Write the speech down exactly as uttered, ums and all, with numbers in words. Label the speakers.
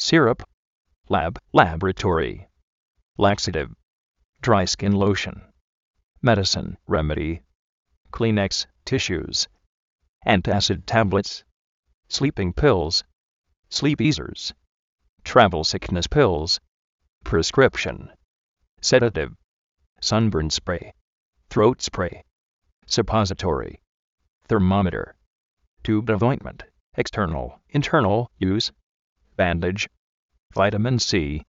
Speaker 1: syrup, lab, laboratory, laxative, dry skin lotion, medicine, remedy, Kleenex, tissues, antacid tablets, sleeping pills, sleep easers, travel sickness pills, prescription, sedative, sunburn spray, throat spray, suppository, thermometer, tube of ointment, external, internal use, bandage, vitamin C,